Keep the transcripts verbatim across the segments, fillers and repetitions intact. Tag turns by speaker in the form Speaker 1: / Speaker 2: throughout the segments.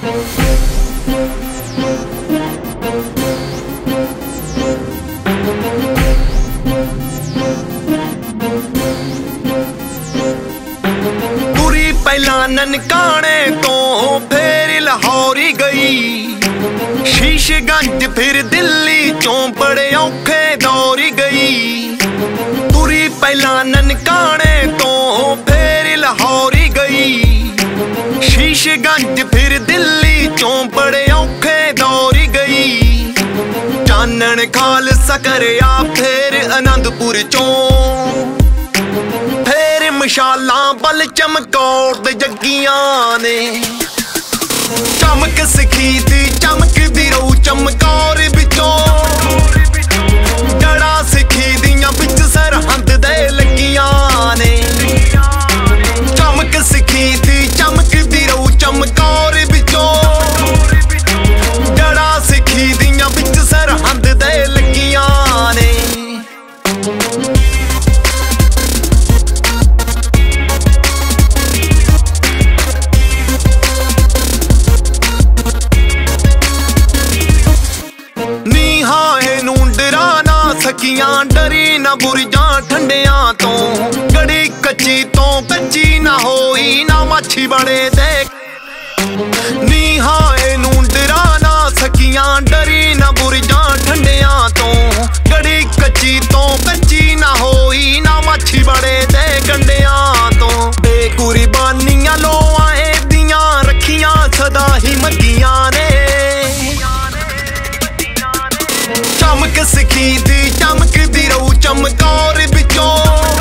Speaker 1: तुरी पहला ननकाने तो फिर लाहौर गई, शीशगंज फिर दिल्ली चों बड़े औखे दौर गई। तुरी पहला ननकाने तो फिर लाहौर गई, शीशगंज फिर दिल्ली चों बड़े औखे दौर गई। चानन खालसा करया फिर आनंदपुर चों, फिर मशाला बल चमकौर दे जग्गियां ने। चमक सिखी दी चमकदी रहू चमकौर बिचों, जड़ा सिखी दियां बिच सरहंद दे लगियां ने। चमक सिखी दी चमकदी रहू चमकौर बिचों, जड़ा सिखी दियां बिच सरहंद दे लगियां ने। सखियां डरी ना बुरजां ठंडियां तो, गड़ी कच्ची तो कच्ची ना होई ना मच्छी बड़े देख। नीहाए नू डराना सखियां डरी ना बुरजां ठंडियां तो, गड़ी कच्ची तो कच्ची ना होई ना मच्छी बड़े दे गंडियां तो। बेकुर्बानियां लोआं दियां रखियां सदा ही मगियां ने। चमक सिखी दी चमकदी रहू चमकौर बिचों,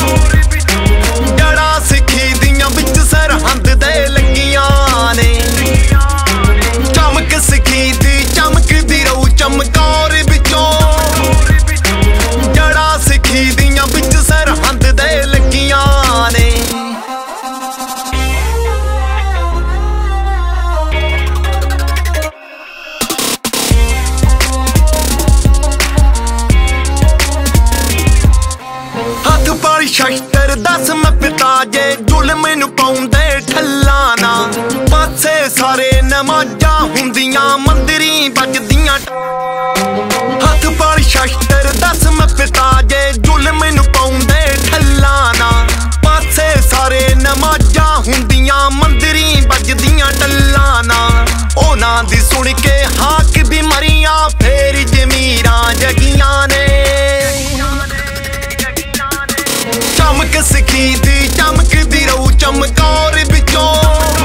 Speaker 1: जड़ा सिखी दियां बिच सरहंद दे लगियां ने। चमक सिखी दी चमकदी रहू चमकौर बिचों, जड़ा सिखी दियां बिच सरहंद दे लगियां ने। शस्त्र दस मैं पिता जे जुल्म नू पाउंदे ठल्ला ना, पासे सारे नमाजा हुंदियां मंदिरी बजदियां। हथ पर शस्त्र दस मैं पिता जे जुल्म नू पाउंदे ठल्ला ना, पासे सारे नमाजा हुंदियां मंदिरी बजदियां टल्ला ना। ओना दी सुन के हाक भी मरियां फेर जमीरां जगियां ने। चमक सिखी दी चमकदी रहू चमकौर बिचों,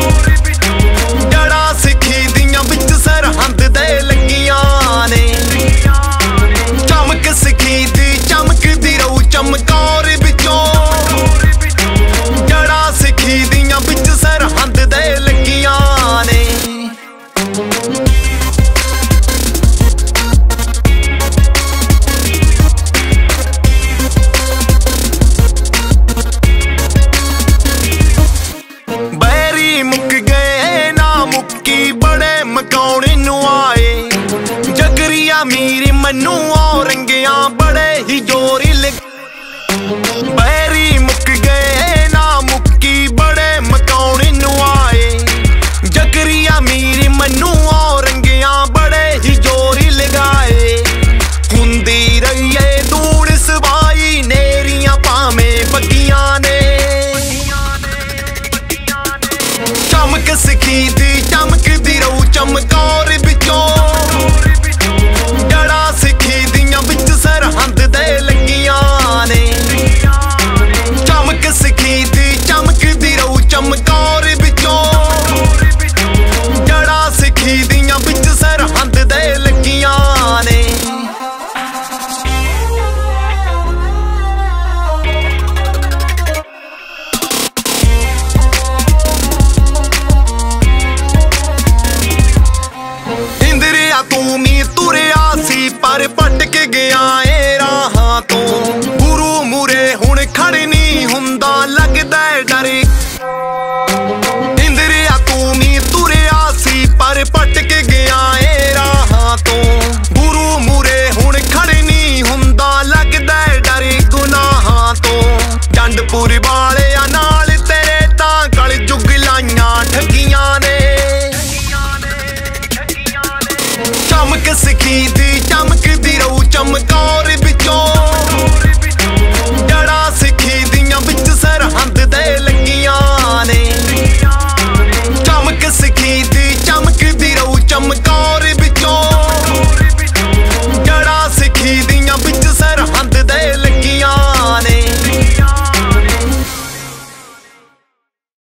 Speaker 1: जड़ा सिखी दियां बिच सरहंद दे लगियां ने। चमक सिखी दी चमकदी रहू चमकौर बिचों, जड़ा सिखी दियां बिच सरहंद दे लगियां ने। मकाउणे नू आए जगरिया मीर मन्नू औरंगियां बड़े ही जोरी